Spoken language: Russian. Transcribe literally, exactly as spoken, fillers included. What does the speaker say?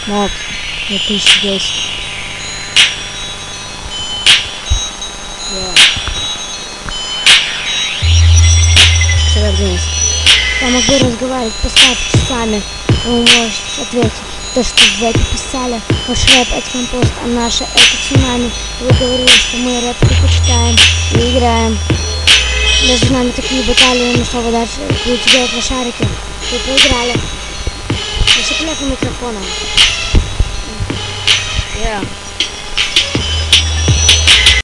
Моб на тысячу десять. Я могу разговаривать по скайпу часами, и вы можете ответить то, что вы это писали. Ваш рэп это компост, а наше это цунами. Вы говорили, что мы рэп предпочитаем и играем. Между нами такие баталии, ну что вы дальше будете делать на шарике? Вы поиграли. Еще клепу микрофоном. Yeah.